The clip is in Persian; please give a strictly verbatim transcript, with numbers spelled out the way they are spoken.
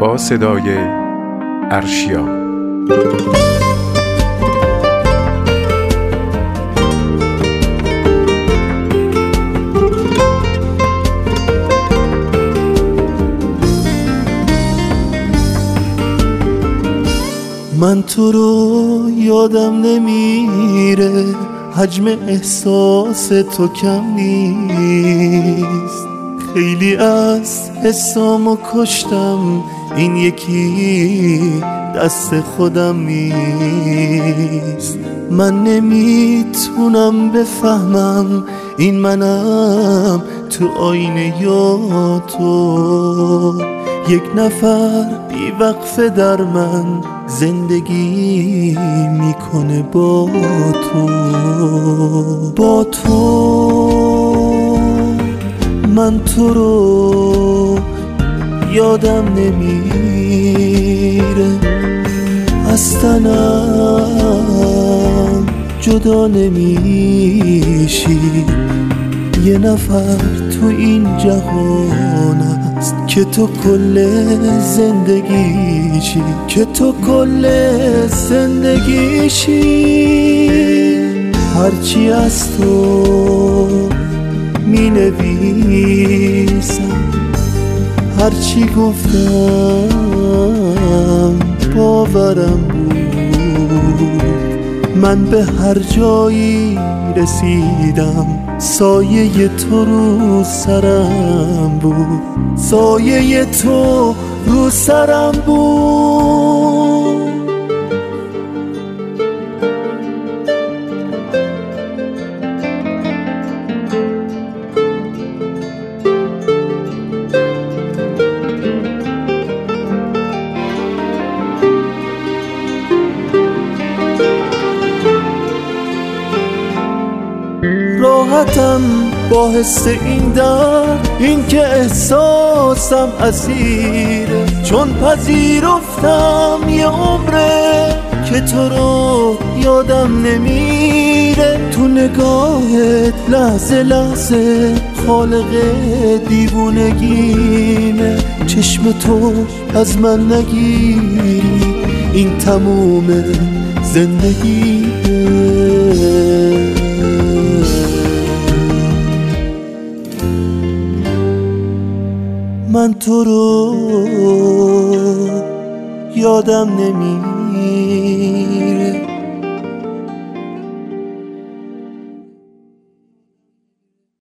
با صدای ارشیا. من تو رو یادم نمیره، حجم احساس تو کم نیست. خیلی از حسامو کشتم، این یکی دست خودم نیست. من نمیتونم بفهمم این منم تو آینه یا تو. یک نفر بی وقفه در من زندگی میکنه با تو. با تو من تو رو یادم نمیره، از تنم جدا نمیشی. یه نفر تو این جهان است که تو کل زندگیشی، که تو کل زندگیشی. هرچی از تو می نویسم، هرچی گفتم باورم بود. من به هر جایی رسیدم، سایه تو رو سرم بود، سایه تو رو سرم بود. راحتم با حس این درد، این که احساسم اسیره، چون پذیرفتم یه عمره که تو رو یادم نمیره. تو نگاهت لحظه لحظه خالق دیوونگیمه. چشم تو از من نگیری، این تموم زندگیه. من تو رو یادم نمیره،